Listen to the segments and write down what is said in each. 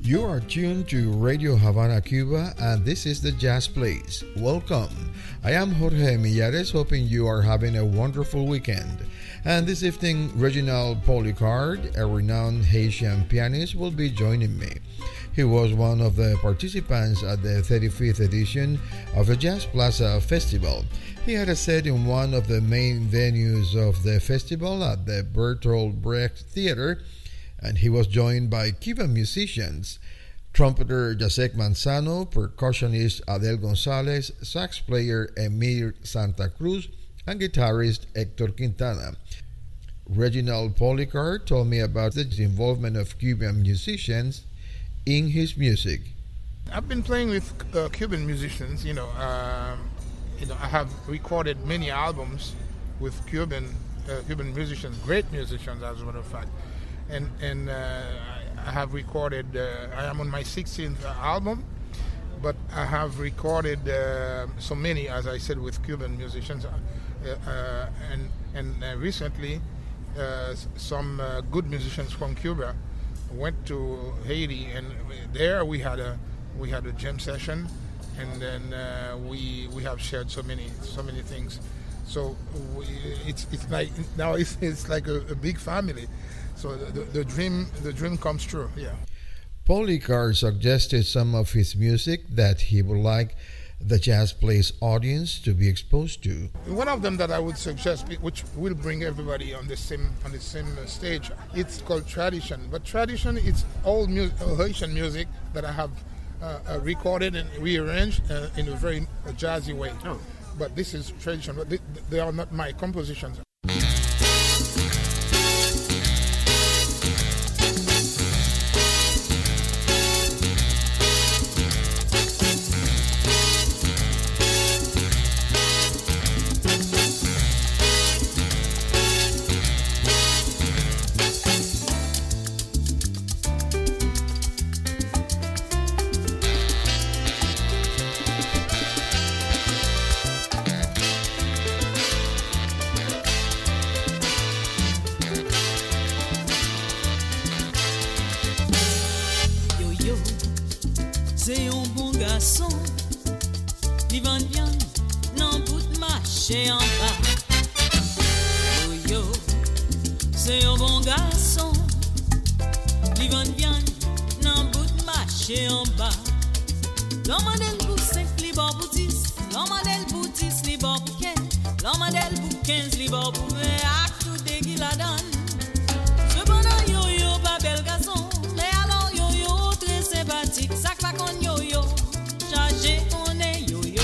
You are tuned to Radio Havana, Cuba, and this is the Jazz Place. Welcome. I am Jorge Millares, hoping you are having a wonderful weekend. And this evening, Reginald Polycard, a renowned Haitian pianist, will be joining me. He was one of the participants at the 35th edition of the Jazz Plaza Festival. He had a set in one of the main venues of the festival at the Bertolt Brecht Theater, and he was joined by Cuban musicians, trumpeter Jacek Manzano, percussionist Adel Gonzalez, sax player Emir Santa Cruz, and guitarist Hector Quintana. Reginald Polycard told me about the involvement of Cuban musicians in his music. I've been playing with Cuban musicians. I have recorded many albums with Cuban musicians, great musicians, as a matter of fact. And I have recorded. I am on my 16th album, but I have recorded so many, as I said, with Cuban musicians. And recently, some good musicians from Cuba went to Haiti, and there we had a jam session, and then we have shared so many things. So it's like now it's like a big family. So the dream comes true. Yeah. Polycard suggested some of his music that he would like the Jazz Place audience to be exposed to. One of them that I would suggest, which will bring everybody on the same stage, it's called Tradition. But Tradition, it's old Haitian music that I have recorded and rearranged in a very jazzy way. Oh. But this is Tradition. But they are not my compositions. C'est un bon garçon, li vend viande, nan bout marché en bas. Yo yo, c'est un bon garçon, li vend viande, nan bout marché en bas. L'homme del pour 5, li bon pour 10, l'homme del pour 10, li bon pour 15, l'homme del pour 15, li bon pour 20, ak tout de qui la donne. Cependant yo yo pas bel garçon, mais alors yo yo très sympathique, ça va con yo yo, chargé on est yo yo.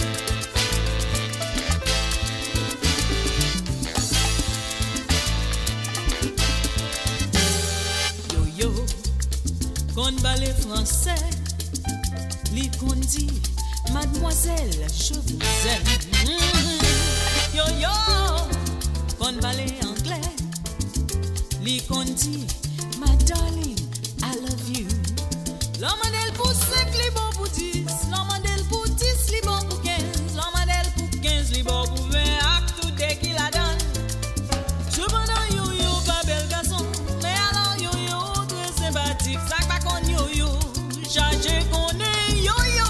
Yo yo, kon ballet français, li kon dit, mademoiselle, je vous aime. Yo yo, kon ballet anglais, li kon dit, my darling, I love you. L'homme del pour 5, li bon pour 10. L'homme del pour 10, li bon pour 15. L'homme del pour 15, li bon pour 20. Ak tout de qui la donne. Cependant yo yo pas bel garçon, mais alors yo yo très sympathique. Ça pas qu'on yo yo, chargé qu'on est yo yo.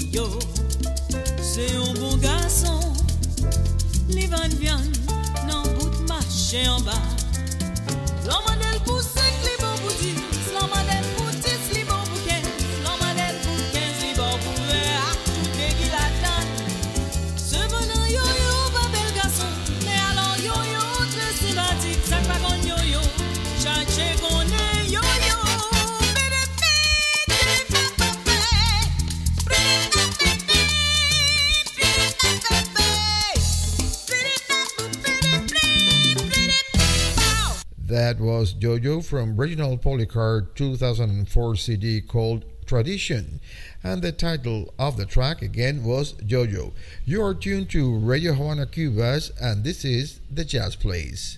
Yo, c'est un bon garçon. Li van viande nan bout marché en bas. L'homme pour 5, li bon pour 10. L'homme pour 10, li bon pour 15. L'homme pour 15, li bon pour 20. Ah, tout est qui la donne. Cependant, yo-yo, pas bel garçon. Mais alors, yo-yo, très sympathique. Ça pas qu'on yo-yo. Chaché qu'on est yo-yo. That was Jojo from Reginald Polycard 2004 CD called Tradition. And the title of the track again was Jojo. You are tuned to Radio Havana Cubas, and this is The Jazz Plays.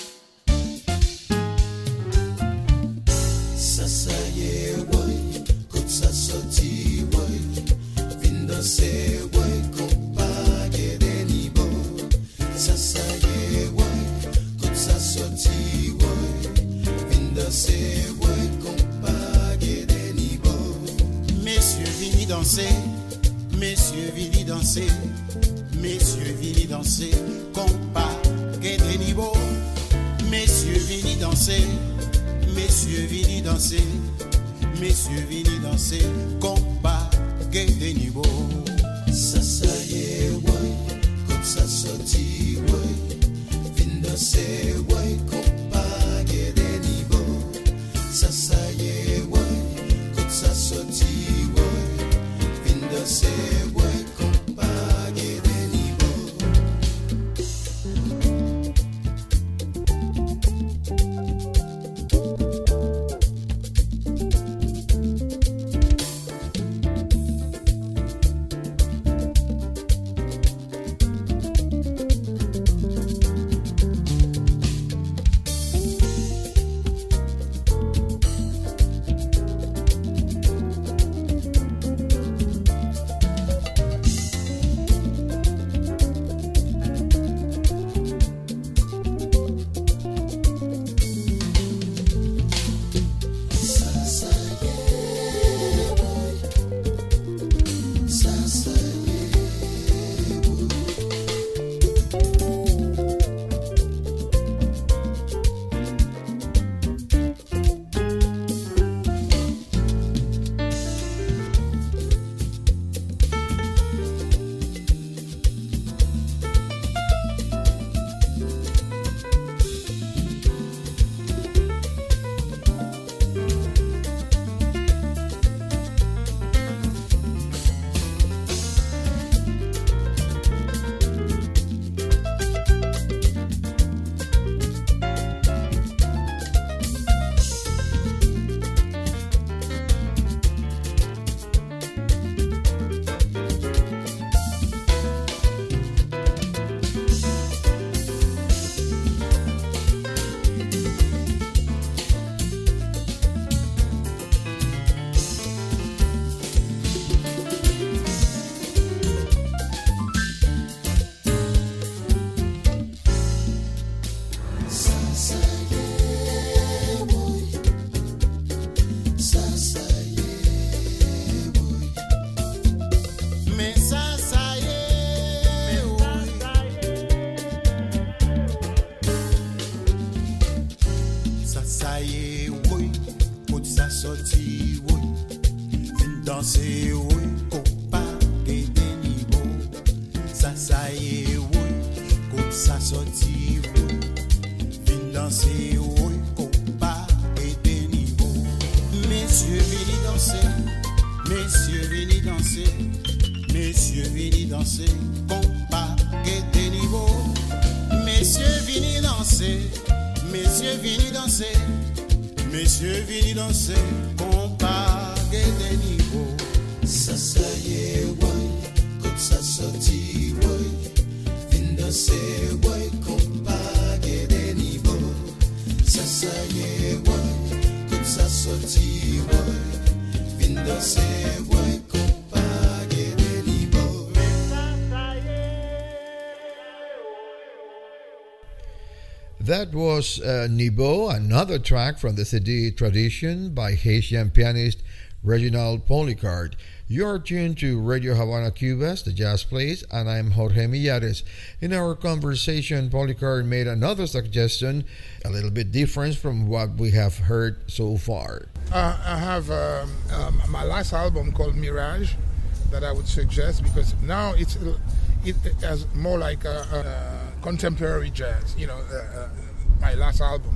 Messieurs vini danser, messieurs vini danser, compas des niveaux. Messieurs vini danser, messieurs vini danser, messieurs vini danser, compas des niveaux. Ça y est, ouais, comme ça sorti, ouais, vini danser, ouais, compas des niveaux. Ça y est, ouais, comme ça sorti, ouais. Se vuoi compagnie de niveau. That was Nibo, another track from the CD Tradition by Haitian pianist Reginald Polycard. You are tuned to Radio Havana, Cuba's The Jazz Plays, and I'm Jorge Millares. In our conversation, Polycarp made another suggestion, a little bit different from what we have heard so far. I have my last album called Mirage that I would suggest because now it has more like a contemporary jazz, my last album.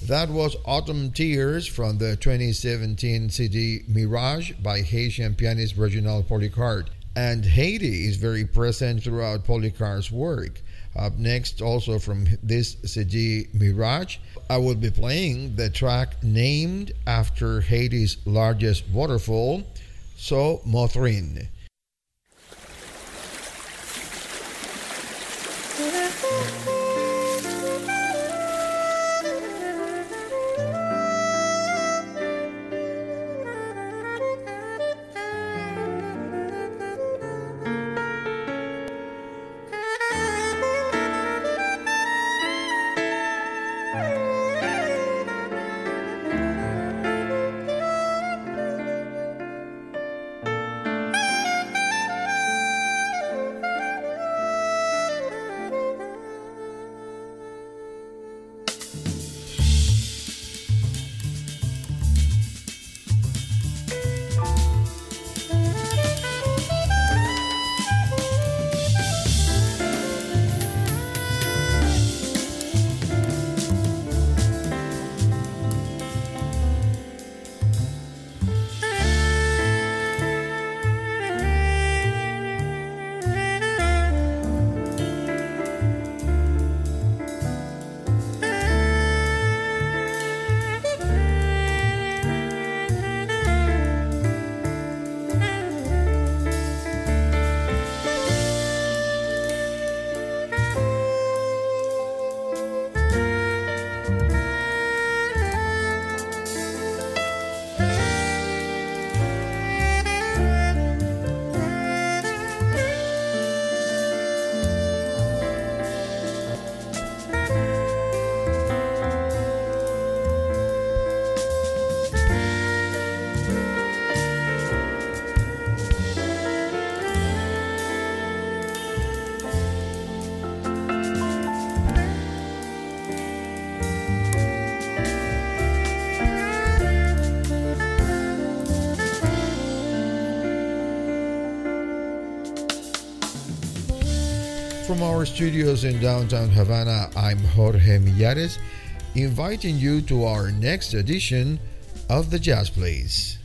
That was Autumn Tears from the 2017 CD Mirage by Haitian pianist Reginald Polycart. And Haiti is very present throughout Polycart's work. Up next, also from this CD Mirage, I will be playing the track named after Haiti's largest waterfall, So Mothrin. From our studios in downtown Havana, I'm Jorge Millares, inviting you to our next edition of the Jazz Plays.